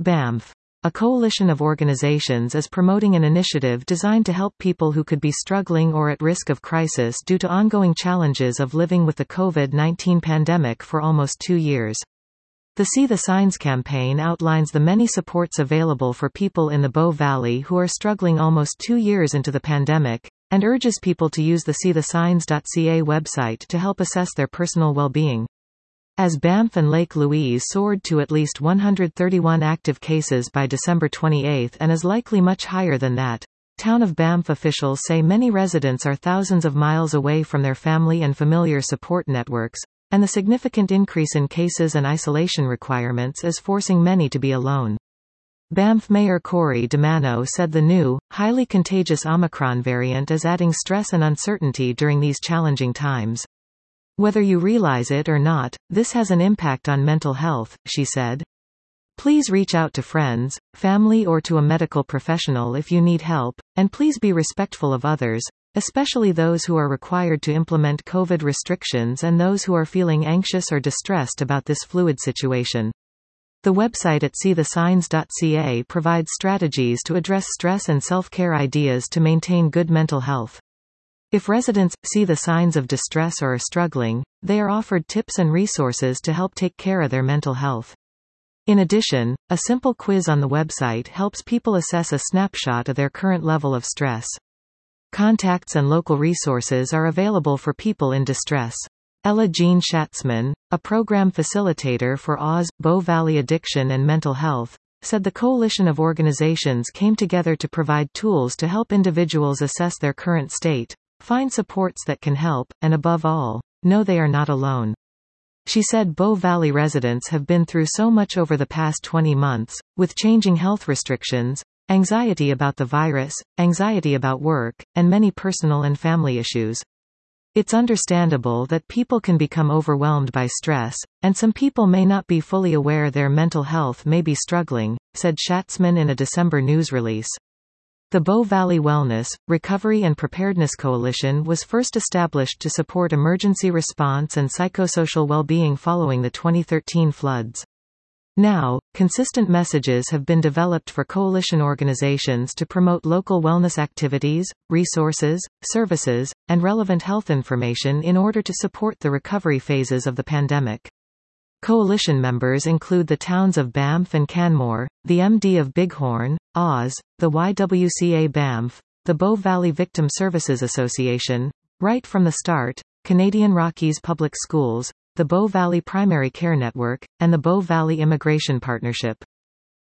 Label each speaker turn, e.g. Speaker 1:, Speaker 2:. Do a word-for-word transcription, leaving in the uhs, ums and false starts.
Speaker 1: Banff. A coalition of organizations is promoting an initiative designed to help people who could be struggling or at risk of crisis due to ongoing challenges of living with the COVID nineteen pandemic for almost two years. The See the Signs campaign outlines the many supports available for people in the Bow Valley who are struggling almost two years into the pandemic, and urges people to use the see the signs dot c a website to help assess their personal well-being. As Banff and Lake Louise soared to at least one hundred thirty-one active cases by December twenty-eighth and is likely much higher than that, Town of Banff officials say many residents are thousands of miles away from their family and familiar support networks, and the significant increase in cases and isolation requirements is forcing many to be alone. Banff Mayor Corey DeMano said the new, highly contagious Omicron variant is adding stress and uncertainty during these challenging times. Whether you realize it or not, this has an impact on mental health, she said. Please reach out to friends, family or to a medical professional if you need help, and please be respectful of others, especially those who are required to implement COVID restrictions and those who are feeling anxious or distressed about this fluid situation. The website at see the signs dot c a provides strategies to address stress and self-care ideas to maintain good mental health. If residents see the signs of distress or are struggling, they are offered tips and resources to help take care of their mental health. In addition, a simple quiz on the website helps people assess a snapshot of their current level of stress. Contacts and local resources are available for people in distress. Ella Jean Schatzman, a program facilitator for Oz, Bow Valley Addiction and Mental Health, said the coalition of organizations came together to provide tools to help individuals assess their current state, find supports that can help, and above all, know they are not alone. She said Bow Valley residents have been through so much over the past twenty months, with changing health restrictions, anxiety about the virus, anxiety about work, and many personal and family issues. It's understandable that people can become overwhelmed by stress, and some people may not be fully aware their mental health may be struggling, said Schatzman in a December news release. The Bow Valley Wellness, Recovery and Preparedness Coalition was first established to support emergency response and psychosocial well-being following the twenty thirteen floods. Now, consistent messages have been developed for coalition organizations to promote local wellness activities, resources, services, and relevant health information in order to support the recovery phases of the pandemic. Coalition members include the towns of Banff and Canmore, the M D of Bighorn, Oz, the Y W C A Banff, the Bow Valley Victim Services Association, Right from the Start, Canadian Rockies Public Schools, the Bow Valley Primary Care Network, and the Bow Valley Immigration Partnership.